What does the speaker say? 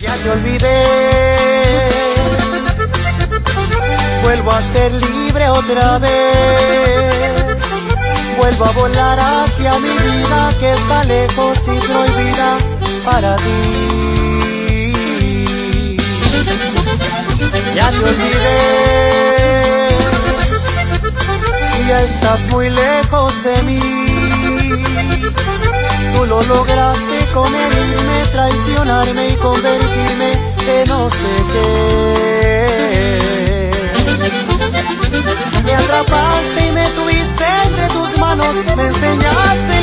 Ya te olvidé, vuelvo a ser libre otra vez. Vuelvo a volar hacia mi vida que está lejos y prohibida para ti. Ya te olvidé y ya estás muy lejos de mí. Tú lo lograste con herirme, traicionarme y convertirme en no sé qué. Me atrapaste y me tuviste entre tus manos, me enseñaste